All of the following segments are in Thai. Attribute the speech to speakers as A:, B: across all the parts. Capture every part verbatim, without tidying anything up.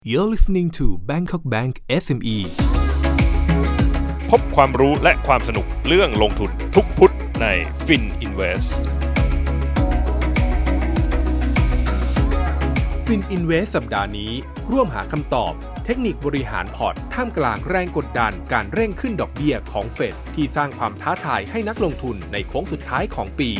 A: You're listening to Bangkok Bank เอส เอ็ม อี
B: พบความรู้และความสนุกเรื่องลงทุนทุกพุธใน FinInvest
A: FinInvest สัปดาห์นี้ร่วมหาคำตอบเทคนิคบริหารพอร์ตท่ามกลางแรงกดดันการเร่งขึ้นดอกเบี้ยของเฟดที่สร้างความท้าทายให้นักลงทุนในโค้งสุดท้ายของปี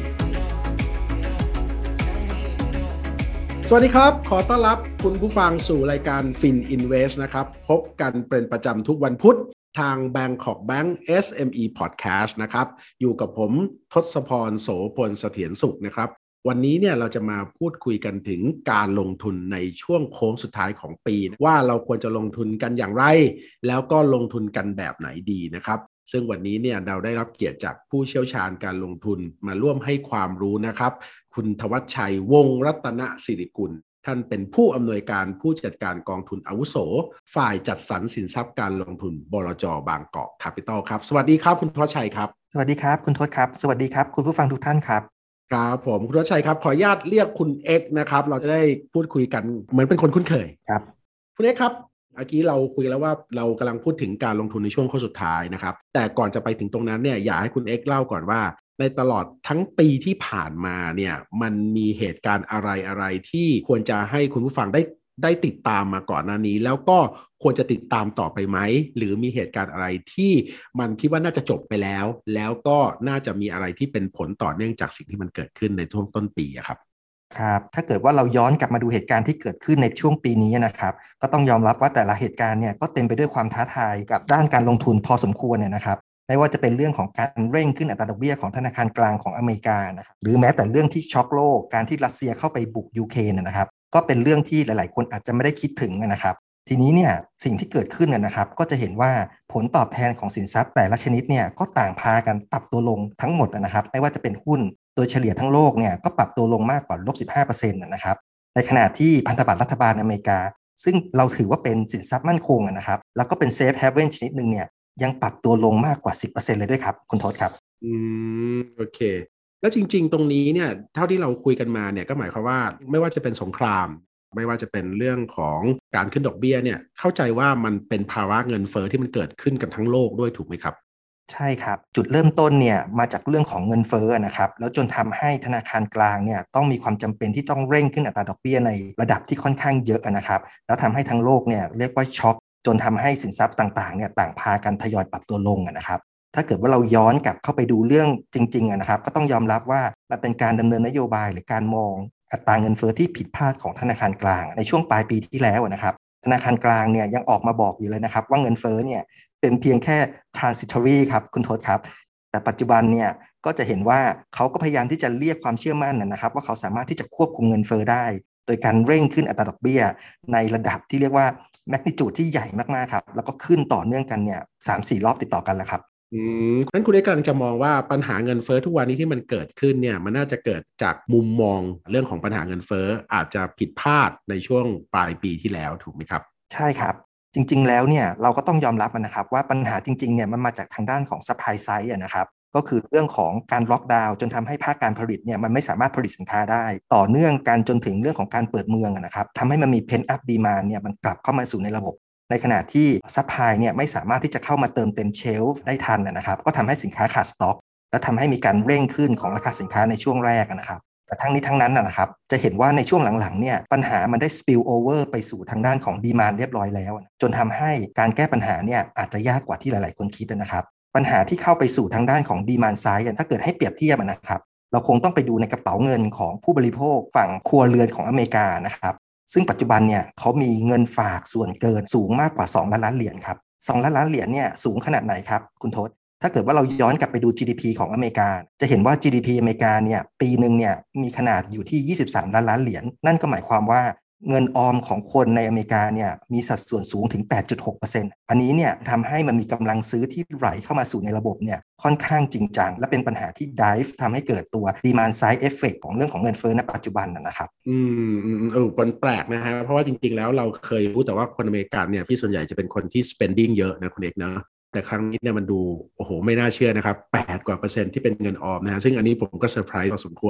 C: สวัสดีครับขอต้อนรับคุณผู้ฟังสู่รายการ FinInvest นะครับพบกันเป็นประจำทุกวันพุธทาง Bangkok Bank เอส เอ็ม อี Podcast นะครับอยู่กับผมทศพรโสพลเสถียรสุขนะครับวันนี้เนี่ยเราจะมาพูดคุยกันถึงการลงทุนในช่วงโค้งสุดท้ายของปีว่าเราควรจะลงทุนกันอย่างไรแล้วก็ลงทุนกันแบบไหนดีนะครับซึ่งวันนี้เนี่ยเราได้รับเกียรติจากผู้เชี่ยวชาญการลงทุนมาร่วมให้ความรู้นะครับคุณธวัชชัยวงศ์รัตนสิริกุลท่านเป็นผู้อำนวยการผู้จัดการกองทุนอาวุโสฝ่ายจัดสรรสินทรัพย์การลงทุนบลจ.บางกอกแคปิตอลครับสวัสดีครับคุณธวัชชัยครับ
D: สวัสดีครับคุณทศครับสวัสดีครับคุณผู้ฟังทุกท่านครับ
C: ครับผมคุณธวัชชัยครับขออนุญาตเรียกคุณเอ็กซ์นะครับเราจะได้พูดคุยกันเหมือนเป็นคนคุ้นเคย
D: ครับ
C: คุณเอ็กซ์ครับเมื่อกี้เราคุยแล้วว่าเรากำลังพูดถึงการลงทุนในช่วงโค้งสุดท้ายนะครับแต่ก่อนจะไปถึงตรงนั้นเนี่ยอยากให้คุณเอ็กซ์เล่าก่อนว่าในตลอดทั้งปีที่ผ่านมาเนี่ยมันมีเหตุการณ์อะไรอะไรที่ควรจะให้คุณผู้ฟังได้ได้ติดตามมาก่อนหน้านี้แล้วก็ควรจะติดตามต่อไปไหมหรือมีเหตุการณ์อะไรที่มันคิดว่าน่าจะจบไปแล้วแล้วก็น่าจะมีอะไรที่เป็นผลต่อเนื่องจากสิ่งที่มันเกิดขึ้นในช่วงต้นปีครับ
D: ครับถ้าเกิดว่าเราย้อนกลับมาดูเหตุการณ์ที่เกิดขึ้นในช่วงปีนี้นะครับก็ต้องยอมรับว่าแต่ละเหตุการณ์เนี่ยก็เต็มไปด้วยความท้าทายกับด้านการลงทุนพอสมควรเนี่ยนะครับไม่ว่าจะเป็นเรื่องของการเร่งขึ้นอัตราดอกเบี้ยของธนาคารกลางของอเมริกานะครับหรือแม้แต่เรื่องที่ช็อกโลกการที่รัสเซียเข้าไปบุกยูเครนนะครับก็เป็นเรื่องที่หลายๆคนอาจจะไม่ได้คิดถึงนะครับทีนี้เนี่ยสิ่งที่เกิดขึ้นนะครับก็จะเห็นว่าผลตอบแทนของสินทรัพย์แต่ละชนิดเนี่ยก็ต่างพากันปรับตัวลงทั้งหมดนะครับไม่ว่าจะเป็นหุ้นโดยเฉลี่ยทั้งโลกเนี่ยก็ปรับตัวลงมากกว่า ลบสิบห้าเปอร์เซ็นต์ นะครับในขณะที่พันธบัตรรัฐบาลอเมริกาซึ่งเราถือว่าเป็นสินทรัพย์มั่นคงนะครับแล้วก็เป็นเซฟเฮเว่นชนิดนึงเนี่ยยังปรับตัวลงมากกว่า สิบเปอร์เซ็นต์ เลยด้วยครับคุณทศครับ
C: อืมโอเคแล้วจริงๆตรงนี้เนี่ยเท่าที่เราคุยกันมาเนี่ยก็หมายความว่าไม่ว่าจะเป็นสงครามไม่ว่าจะเป็นเรื่องของการขึ้นดอกเบี้ยเนี่ยเข้าใจว่ามันเป็นภาวะเงินเฟ้อที่มันเกิดขึ้นกันทั้งโลกด้วยถูกไหมครับ
D: ใช่ครับจุดเริ่มต้นเนี่ยมาจากเรื่องของเงินเฟ้อนะครับแล้วจนทำให้ธนาคารกลางเนี่ยต้องมีความจำเป็นที่ต้องเร่งขึ้นอัตราดอกเบี้ยในระดับที่ค่อนข้างเยอะนะครับแล้วทำให้ทั้งโลกเนี่ยเรียกว่าช็อกจนทำให้สินทรัพย์ต่างๆเนี่ยต่างพากันทยอยปรับตัวลงนะครับถ้าเกิดว่าเราย้อนกลับเข้าไปดูเรื่องจริงๆนะครับก็ต้องยอมรับว่ามันเป็นการดำเนินนโยบายหรือการมองอัตราเงินเฟ้อที่ผิดพลาดของธนาคารกลางในช่วงปลายปีที่แล้วนะครับธนาคารกลางเนี่ยยังออกมาบอกอยู่เลยนะครับว่าเงินเฟ้อเนี่ยเป็นเพียงแค่ transitory ครับคุณทศครับแต่ปัจจุบันเนี่ยก็จะเห็นว่าเขาก็พยายามที่จะเรียกความเชื่อมั่นนะครับว่าเขาสามารถที่จะควบคุมเงินเฟ้อได้โดยการเร่งขึ้นอัตราดอกเบี้ยในระดับที่เรียกว่าแมกนิจูดที่ใหญ่มากๆครับแล้วก็ขึ้นต่อเนื่องกันเนี่ย สามถึงสี่ รอบติดต่อกันแล้วครับ
C: อืมนั้นคุณได้กำลังจะมองว่าปัญหาเงินเฟ้อทุกวันนี้ที่มันเกิดขึ้นเนี่ยมันน่าจะเกิดจากมุมมองเรื่องของปัญหาเงินเฟ้ออาจจะผิดพลาดในช่วงปลายปีที่แล้วถูกไหมครับ
D: ใช่ครับจริงๆแล้วเนี่ยเราก็ต้องยอมรับนะครับว่าปัญหาจริงๆเนี่ยมันมาจากทางด้านของ supply side นะครับก็คือเรื่องของการล็อกดาวน์จนทำให้ภาคการผลิตเนี่ยมันไม่สามารถผลิตสินค้าได้ต่อเนื่องกันจนถึงเรื่องของการเปิดเมืองนะครับทำให้มันมี pent up demand เนี่ยมันกลับเข้ามาสู่ในระบบในขณะที่ supply เนี่ยไม่สามารถที่จะเข้ามาเติมเต็มเชลฟ์ได้ทันนะครับก็ทำให้สินค้าขาดสต็อกและทำให้มีการเร่งขึ้นของราคาสินค้าในช่วงแรกนะครับแต่ทั้งนี้ทั้งนั้นนะครับจะเห็นว่าในช่วงหลังๆเนี่ยปัญหามันได้ spill over ไปสู่ทางด้านของ demand เรียบร้อยแล้วจนทำให้การแก้ปัญหาเนี่ยอาจจะยากกว่าที่หลายๆคนคิดนะครับปัญหาที่เข้าไปสู่ทางด้านของ demand side ถ้าเกิดให้เปรียบเทียบนะครับเราคงต้องไปดูในกระเป๋าเงินของผู้บริโภคฝั่งครัวเรือนของอเมริกานะครับซึ่งปัจจุบันเนี่ยเขามีเงินฝากส่วนเกินสูงมากกว่าสองล้านล้านเหรียญครับสองล้านล้านเหรียญเนี่ยสูงขนาดไหนครับคุณทศถ้าเกิดว่าเราย้อนกลับไปดู จี ดี พี ของอเมริกาจะเห็นว่า จี ดี พี อเมริกาเนี่ยปีนึงเนี่ยมีขนาดอยู่ที่ยี่สิบสามล้านล้านเหรียญนั่นก็หมายความว่าเงินออมของคนในอเมริกาเนี่ยมีสัดส่วนสูงถึง แปดจุดหกเปอร์เซ็นต์ อันนี้เนี่ยทำให้มันมีกำลังซื้อที่ไหลเข้ามาสู่ในระบบเนี่ยค่อนข้างจริงจังและเป็นปัญหาที่ drive ทำให้เกิดตัว demand side effect ของเรื่องของเงินเฟ้อในปัจจุบันนะครับ
C: อืมอืมเออมันแปลกนะฮะเพราะว่าจริงๆแล้วเราเคยรู้แต่ว่าคนอเมริกันเนี่ยที่ส่วนใหญ่จะเป็นคนที่ spending เยอะนะคุณเอกเนาะแต่ครั้งนี้เนี่ยมันดูโอ้โหไม่น่าเชื่อนะครับแปดกว่าเปอร์เซ็นต์ที่เป็นเงินออมนะฮะซึ่งอันนี้ผมก็เซอร์ไพรส์พอสมควร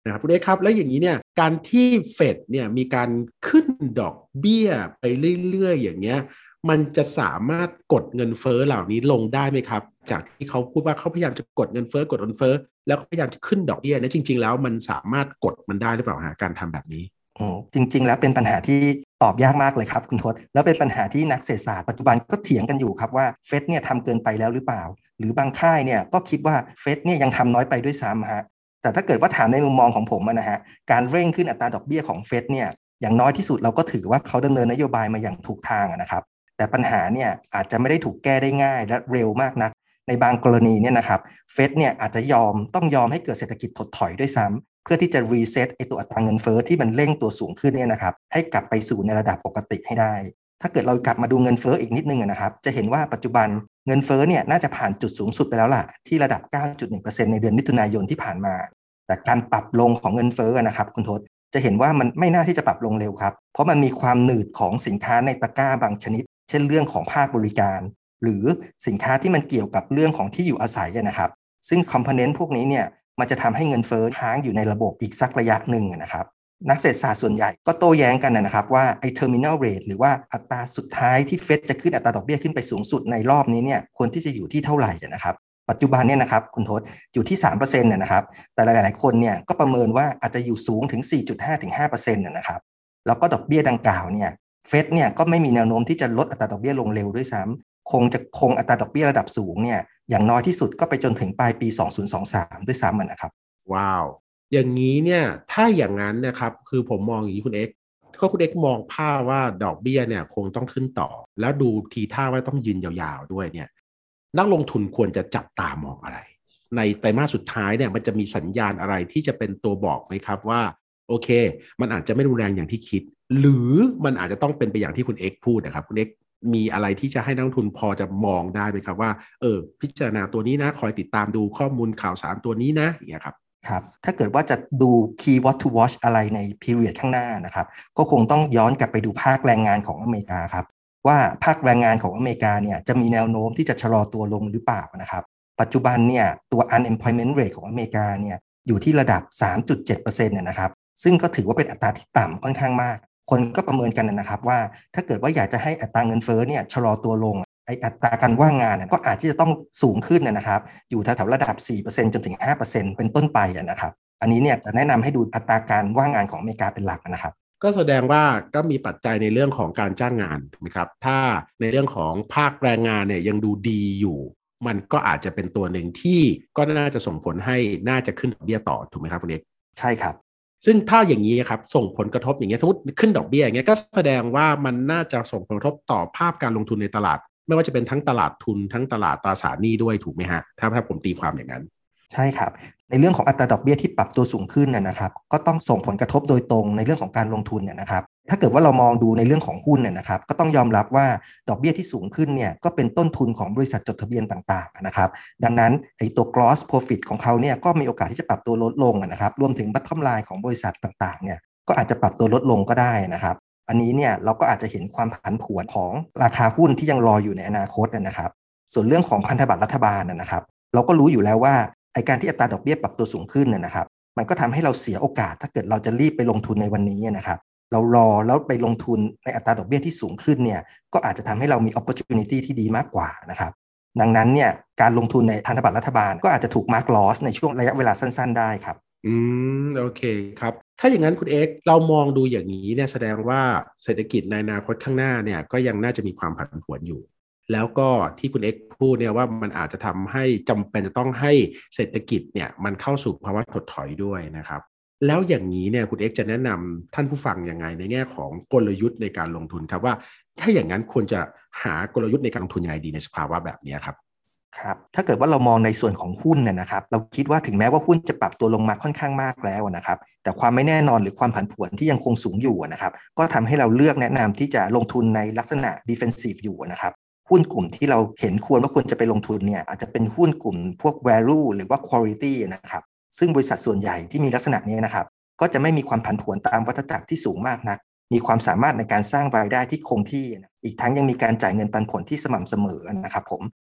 C: นะครับคุณเอกครับแล้วอย่างนี้เนี่ยการที่เฟดเนี่ยมีการขึ้นดอกเบี้ยไปเรื่อยๆอย่างเงี้ยมันจะสามารถกดเงินเฟ้อเหล่านี้ลงได้ไหมครับจากที่เขาพูดว่าเขาพยายามจะกดเงินเฟ้อกดเงินเฟ้อแล้วก็พยายามจะขึ้นดอกเบี้ยเนี่ยจริงๆแล้วมันสามารถกดมันได้หรือเปล่าฮะการทำแบบนี้
D: อืมจริงๆแล้วเป็นปัญหาที่ตอบยากมากเลยครับคุณทศแล้วเป็นปัญหาที่นักเศรษฐศาสตร์ปัจจุบันก็เถียงกันอยู่ครับว่าเฟดเนี่ยทำเกินไปแล้วหรือเปล่าหรือบางค่ายเนี่ยก็คิดว่าเฟดเนี่ยยังทำน้อยไปด้วยซ้ำฮะแต่ถ้าเกิดว่าถามในมุมมองของผมนะฮะการเร่งขึ้นอัตราดอกเบี้ยของเฟดเนี่ยอย่างน้อยที่สุดเราก็ถือว่าเขาดำเนินนโยบายมาอย่างถูกทางนะครับแต่ปัญหาเนี่ยอาจจะไม่ได้ถูกแก้ได้ง่ายและเร็วมากนักในบางกรณีเนี่ยนะครับเฟดเนี่ยอาจจะยอมต้องยอมให้เกิดเศรษฐกิจถดถอยด้วยซ้ำเพื่อที่จะรีเซ็ตไอตัวอัตราเงินเฟ้อที่มันเร่งตัวสูงขึ้นเนี่ยนะครับให้กลับไปสู่ในระดับปกติให้ได้ถ้าเกิดเรากลับมาดูเงินเฟ้ออีกนิดนึงนะครับจะเห็นว่าปัจจุบันเงินเฟ้อเนี่ยน่าจะผ่านจุดสูงสุดไปแล้วล่ะที่ระดับ เก้าจุดหนึ่งเปอร์เซ็นต์ ในเดือนมิถุนายนที่ผ่านมาแต่การปรับลงของเงินเฟ้อนะครับคุณทศจะเห็นว่ามันไม่น่าที่จะปรับลงเร็วครับเพราะมันมีความหนืดของสินค้าในตะกร้าบางชนิดเช่นเรื่องของภาคบริการหรือสินค้าที่มันเกี่ยวกับเรื่องของที่อยู่อาศัยนะครับซึ่งคอมโพเนนต์พวกนี้เนี่ยมันจะทำให้เงินเฟ้อค้างอยู่ในระบบอีกสักระยะหนึ่งนะครับนักเศรษฐศาสตร์ส่วนใหญ่ก็โต้แย้งกันนะครับว่าไอ้ terminal rate หรือว่าอัตราสุดท้ายที่เฟดจะขึ้นอัตราดอกเบี้ยขึ้นไปสูงสุดในรอบนี้เนี่ยควรที่จะอยู่ที่เท่าไหร่นะครับปัจจุบันเนี่ยนะครับคุณทศอยู่ที่ สามเปอร์เซ็นต์ เนี่ยนะครับแต่หลายๆคนเนี่ยก็ประเมินว่าอาจจะอยู่สูงถึง สี่จุดห้า ถึง ห้าเปอร์เซ็นต์ นะครับแล้วก็ดอกเบี้ยดังกล่าวเนี่ยเฟดเนี่ยก็ไม่มีแนวโน้มที่จะลดอัตราดอกเบี้ยลงเร็วด้วยซ้ำคงจะคงอัตราดอกเบี้ยระดับสูงเนี่ยอย่างน้อยที่สุดก็ไปจนถึงปลายปีสองพันยี่สิบสามด้วยซ้ำนะครับ
C: ว้าวอย่างนี้เนี่ยถ้าอย่างนั้นนะครับคือผมมองอย่างนี้คุณเอ็กก็คุณเอ็กมองภาพว่าดอกเบี้ยเนี่ยคงต้องขึ้นต่อแล้วดูทีท่าว่าต้องยืนยาวๆด้วยเนี่ยนักลงทุนควรจะจับตามองอะไรในไตรมาสสุดท้ายเนี่ยมันจะมีสัญญาณอะไรที่จะเป็นตัวบอกไหมครับว่าโอเคมันอาจจะไม่รุนแรงอย่างที่คิดหรือมันอาจจะต้องเป็นไปอย่างที่คุณเอ็กพูดนะครับคุณเอ็กมีอะไรที่จะให้นักลงทุนพอจะมองได้ไหมครับว่าเออพิจารณาตัวนี้นะคอยติดตามดูข้อมูลข่าวสารตัวนี้นะอย่างเงี้ยครับ
D: ครับถ้าเกิดว่าจะดู key what to watch อะไรใน period ข้างหน้านะครับก็คงต้องย้อนกลับไปดูภาคแรงงานของอเมริกาครับว่าภาคแรงงานของอเมริกาเนี่ยจะมีแนวโน้มที่จะชะลอตัวลงหรือเปล่านะครับปัจจุบันเนี่ยตัว unemployment rate ของอเมริกาเนี่ยอยู่ที่ระดับ สามจุดเจ็ดเปอร์เซ็นต์ เนี่ยนะครับซึ่งก็ถือว่าเป็นอัตราที่ต่ำค่อนข้างมากคนก็ประเมินกันนะครับว่าถ้าเกิดว่าอยากจะให้อัตราเงินเฟ้อเนี่ยชะลอตัวลงไออัตราการว่างงานก็อาจที่จะต้องสูงขึ้นนะครับอยู่แถวๆระดับ สี่เปอร์เซ็นต์ จนถึง ห้าเปอร์เซ็นต์ เป็นต้นไปนะครับอันนี้เนี่ยจะแนะนำให้ดูอัตราการว่างงานของอเมริกาเป็นหลักนะครับ
C: ก็แสดงว่าก็มีปัจจัยในเรื่องของการจ้างงานถูกไหมครับถ้าในเรื่องของภาคแรงงานเนี่ยยังดูดีอยู่มันก็อาจจะเป็นตัวหนึ่งที่ก็น่าจะส่งผลให้น่าจะขึ้นดอกเบี้ยต่อถูกไหมครับคุณเอก
D: ใช่ครับ
C: ซึ่งถ้าอย่างนี้ครับส่งผลกระทบอย่างเงี้ยสมมติขึ้นดอกเบี้ยอย่างเงี้ยก็แสดงว่ามันน่าจะส่งผลกระทบต่อภาพการลงทุนในตลาดไม่ว่าจะเป็นทั้งตลาดทุนทั้งตลาดตราสารหนี้ด้วยถูกไหมฮะถ้าถ้าผมตีความอย่างนั้น
D: ใช่ครับในเรื่องของอัตราดอกเบี้ยที่ปรับตัวสูงขึ้นนะครับก็ต้องส่งผลกระทบโดยตรงในเรื่องของการลงทุนเนี่ยนะครับถ้าเกิดว่าเรามองดูในเรื่องของหุ้นเนี่ยนะครับก็ต้องยอมรับว่าดอกเบี้ยที่สูงขึ้นเนี่ยก็เป็นต้นทุนของบริษัทจดทะเบียนต่างๆนะครับดังนั้นไอ้ตัว gross profit ของเขาเนี่ยก็มีโอกาสที่จะปรับตัวลดลงนะครับรวมถึง bottom line ของบริษัทต่างๆเนี่ยก็อาจจะปรับตัวลดลงก็ได้นะครับอันนี้เนี่ยเราก็อาจจะเห็นความผันผวนของราคาหุ้นที่ยังรออยู่ในอนาคตนะครับส่วนเรื่องของพันธบัตรรัฐบาลนะครับเราก็รู้อยู่แล้วว่าไอการที่อัตราดอกเบี้ยปรับตัวสูงขึ้นนะครับมันก็ทำให้เราเสียโอกาสถ้าเกิดเราจะรีบไปลงทุนในวันนี้นะครับเรารอแล้วไปลงทุนในอัตราดอกเบี้ยที่สูงขึ้นเนี่ยก็อาจจะทำให้เรามี opportunity ที่ดีมากกว่านะครับดังนั้นเนี่ยการลงทุนในพันธบัตรรัฐบาลก็อาจจะถูก mark loss ในช่วงระยะเวลาสั้นๆได้ครับ
C: อืมโอเคครับถ้าอย่างนั้นคุณเอกเรามองดูอย่างนี้เนี่ยแสดงว่าเศรษฐกิจในอนาคตข้างหน้าเนี่ยก็ยังน่าจะมีความผันผวนอยู่แล้วก็ที่คุณเอกพูดเนี่ยว่ามันอาจจะทำให้จำเป็นจะต้องให้เศรษฐกิจเนี่ยมันเข้าสู่ภาวะถดถอยด้วยนะครับแล้วอย่างนี้เนี่ยคุณเอกจะแนะนำท่านผู้ฟังยังไงในแง่ของกลยุทธ์ในการลงทุนครับว่าถ้าอย่างนั้นควรจะหากลยุทธ์ในการลงทุนยังไงดีในสภาวะแบบนี้ครับ
D: ครับถ้าเกิดว่าเรามองในส่วนของหุ้นเนี่ยนะครับเราคิดว่าถึงแม้ว่าหุ้นจะปรับตัวลงมาค่อนข้างมากแล้วนะครับแต่ความไม่แน่นอนหรือความผันผวนที่ยังคงสูงอยู่นะครับก็ทำให้เราเลือกแนะนำที่จะลงทุนในลักษณะ defensive อยู่นะครับหุ้นกลุ่มที่เราเห็นควรว่าควรจะไปลงทุนเนี่ยอาจจะเป็นหุ้นกลุ่มพวก value หรือว่า quality นะครับซึ่งบริษัทส่วนใหญ่ที่มีลักษณะนี้นะครับก็จะไม่มีความผันผวนตามวัฏจักรที่สูงมากนักมีความสามารถในการสร้างรายได้ที่คงที่อีกทั้งยังมีการจ่ายเงินปันผลที่สม่ำเสมอนะครับผม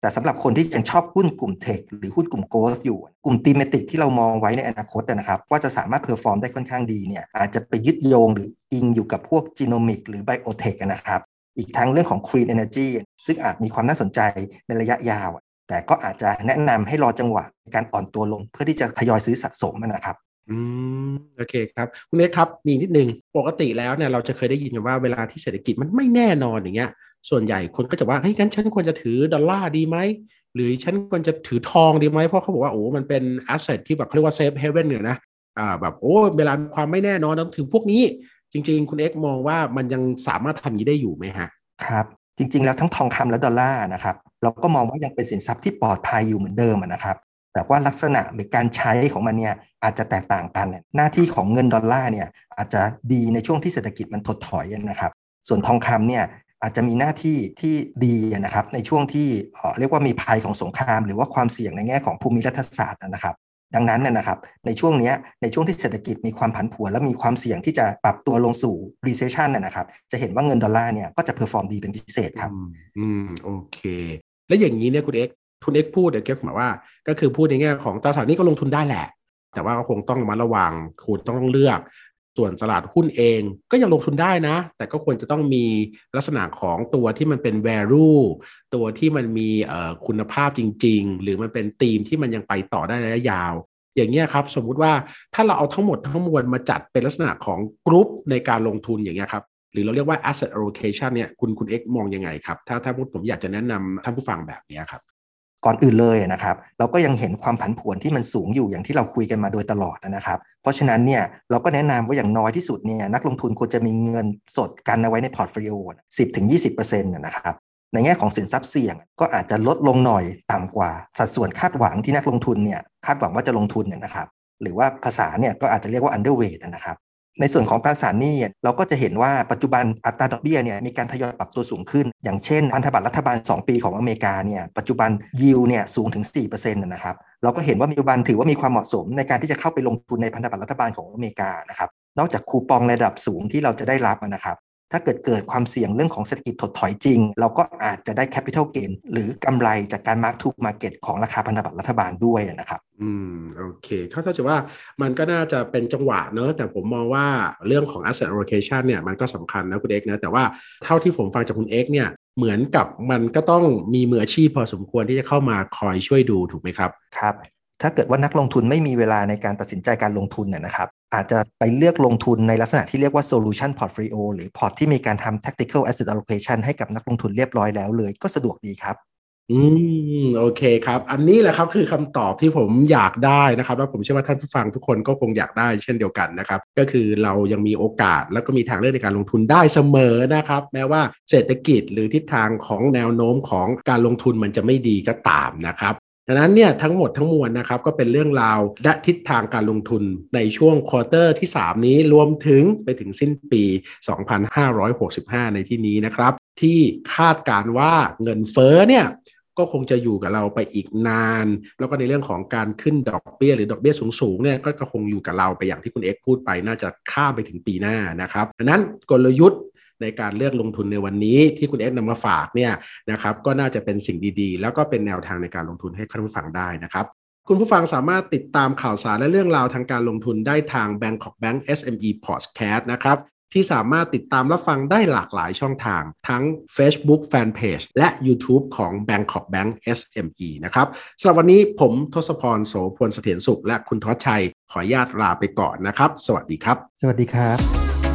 D: แต่สำหรับคนที่ยังชอบหุ้นกลุ่มเทคหรือหุ้นกลุ่มโกลด์อยู่กลุ่มธีมติกที่เรามองไว้ในอนาคตนะครับว่าจะสามารถเพอร์ฟอร์มได้ค่อนข้างดีเนี่ยอาจจะไปยึดโยงหรืออิงอยู่กับพวกจีโนมิกหรือไบโอเทคนะครับอีกทั้งเรื่องของ Clean Energy ซึ่งอาจมีความน่าสนใจในระยะยาวแต่ก็อาจจะแนะนำให้รอจังหวะในการอ่อนตัวลงเพื่อที่จะทยอยซื้อสะสมนะครับ
C: อืมโอเคครับคุณเอกครับมีนิดนึงปกติแล้วเนี่ยเราจะเคยได้ยินกันว่าเวลาที่เศรษฐกิจมันไม่แน่นอนอย่างเงี้ยส่วนใหญ่คนก็จะว่าเฮ้ยงั้นฉันควรจะถือดอลลาร์ดีไหมหรือฉันควรจะถือทองดีไหมเพราะเขาบอกว่าโอ้มันเป็นแอสเซทที่แบบเขาเรียกว่าเซฟเฮเว่นเนี่ยนะอ่าแบบโอ้เวลาความไม่แน่นอนต้องถือพวกนี้จริงๆคุณเอกมองว่ามันยังสามารถทำอย่างนี้ได้อยู่ไหมฮะ
D: ครับจริงๆแล้วทั้งทองคำและดอลลาร์นะครับเราก็มองว่ายังเป็นสินทรัพย์ที่ปลอดภัยอยู่เหมือนเดิมนะครับแต่ว่าลักษณะหรือการใช้ของมันเนี่ยอาจจะแตกต่างกันหน้าที่ของเงินดอลลาร์เนี่ยอาจจะดีในช่วงที่เศรษฐกิจมันถดถอยนะครับส่วนทองคำเนี่ยอาจจะมีหน้าที่ที่ดีนะครับในช่วงที่เรียกว่ามีภัยของสงครามหรือว่าความเสี่ยงในแง่ของภูมิรัฐศาสตร์นะครับดังนั้นเนี่ยนะครับในช่วงนี้ในช่วงที่เศรษฐกิจมีความผันผวนและมีความเสี่ยงที่จะปรับตัวลงสู่ recession นะครับจะเห็นว่าเงินดอลลาร์เนี่ยก็จะ perform ดีเป็นพิเศษครับ
C: อืมโอเคแล้วอย่างนี้เนี่ยคุณเอกคุณเอกพูดเดี๋ยวเก็บหมายว่าก็คือพูดในแง่ของตราสารหนี้ก็ลงทุนได้แหละแต่ว่าคงต้องระมัดระวังคุณต้องเลือกส่วนตลาดหุ้นเองก็ยังลงทุนได้นะแต่ก็ควรจะต้องมีลักษณะของตัวที่มันเป็น value ตัวที่มันมีคุณภาพจริงๆหรือมันเป็นธีมที่มันยังไปต่อได้ระยะยาวอย่างเงี้ยครับสมมุติว่าถ้าเราเอาทั้งหมดทั้งมวลมาจัดเป็นลักษณะของกรุ๊ปในการลงทุนอย่างเงี้ยครับหรือเราเรียกว่า asset allocation เนี่ยคุณคุณเอ็กมองยังไงครับถ้าถ้าผมอยากจะแนะนำท่านผู้ฟังแบบนี้ครับ
D: ก่อนอื่นเลยนะครับเราก็ยังเห็นความผันผวนที่มันสูงอยู่อย่างที่เราคุยกันมาโดยตลอดนะครับเพราะฉะนั้นเนี่ยเราก็แนะนำว่าอย่างน้อยที่สุดเนี่ยนักลงทุนควรจะมีเงินสดกันเอาไว้ในพอร์ตโฟลิโอ สิบถึงยี่สิบเปอร์เซ็นต์ นะครับในแง่ของสินทรัพย์เสี่ยงก็อาจจะลดลงหน่อยต่ำกว่าสัดส่วนคาดหวังที่นักลงทุนเนี่ยคาดหวังว่าจะลงทุนเนี่ยนะครับหรือว่าภาษาเนี่ยก็อาจจะเรียกว่า underweight นะครับในส่วนของตราสารหนี้เราก็จะเห็นว่าปัจจุบันอัตราดอกเบี้ยเนี่ยมีการทยอยปรับตัวสูงขึ้นอย่างเช่นพันธบัตรรัฐบาลสองปีของอเมริกาเนี่ยปัจจุบันยิลด์เนี่ยสูงถึง สี่เปอร์เซ็นต์ นะครับเราก็เห็นว่าปัจจุบันถือว่ามีความเหมาะสมในการที่จะเข้าไปลงทุนในพันธบัตรรัฐบาลของอเมริกานะครับนอกจากคูปองระดับสูงที่เราจะได้รับนะครับถ้าเกิดเกิดความเสี่ยงเรื่องของเศรษฐกิจถดถอยจริงเราก็อาจจะได้ capital gain หรือกำไรจากการ mark to market ของราคาพันธบัตรรัฐบาลด้วยนะครับ
C: อืมโอเคเข้าใจว่ามันก็น่าจะเป็นจังหวะเนอะแต่ผมมองว่าเรื่องของ asset allocation เนี่ยมันก็สำคัญนะคุณเอกนะแต่ว่าเท่าที่ผมฟังจากคุณเอกเนี่ยเหมือนกับมันก็ต้องมีมืออาชีพพอสมควรที่จะเข้ามาคอยช่วยดูถูกไหมครับ
D: ครับถ้าเกิดว่านักลงทุนไม่มีเวลาในการตัดสินใจการลงทุนเนี่ยนะครับอาจจะไปเลือกลงทุนในลักษณะที่เรียกว่า solution portfolio หรือพอร์ตที่มีการทำ tactical asset allocation ให้กับนักลงทุนเรียบร้อยแล้วเลยก็สะดวกดีครับ
C: อืมโอเคครับอันนี้แหละครับคือคำตอบที่ผมอยากได้นะครับแล้วผมเชื่อว่าท่านผู้ฟังทุกคนก็คงอยากได้เช่นเดียวกันนะครับก็คือเรายังมีโอกาสแล้วก็มีทางเลือกในการลงทุนได้เสมอนะครับแม้ว่าเศรษฐกิจหรือทิศทางของแนวโน้มของการลงทุนมันจะไม่ดีก็ตามนะครับดังนั้นเนี่ยทั้งหมดทั้งมวลนะครับก็เป็นเรื่องราวและทิศทางการลงทุนในช่วงควอเตอร์ที่สามนี้รวมถึงไปถึงสิ้นปีสองพันห้าร้อยหกสิบห้าในที่นี้นะครับที่คาดการณ์ว่าเงินเฟ้อเนี่ยก็คงจะอยู่กับเราไปอีกนานแล้วก็ในเรื่องของการขึ้นดอกเบี้ยหรือดอกเบี้ยสูงๆเนี่ยก็คงอยู่กับเราไปอย่างที่คุณเอ็กซ์พูดไปน่าจะข้ามไปถึงปีหน้านะครับดังนั้นกลยุทธ์ในการเลือกลงทุนในวันนี้ที่คุณเอ็กซ์นำมาฝากเนี่ยนะครับก็น่าจะเป็นสิ่งดีๆแล้วก็เป็นแนวทางในการลงทุนให้ท่านผู้ฟังได้นะครับคุณผู้ฟังสามารถติดตามข่าวสารและเรื่องราวทางการลงทุนได้ทาง Bangkok Bank เอส เอ็ม อี Podcast นะครับที่สามารถติดตามรับฟังได้หลากหลายช่องทางทั้ง Facebook Fanpage และ YouTube ของ Bangkok Bank เอส เอ็ม อี นะครับสำหรับวันนี้ผมทศพรโสพลเสถียรสุขและคุณทศชัยขออนุญาตลาไปก่อนนะครับสวัสดีครับ
D: สวัสดีครับ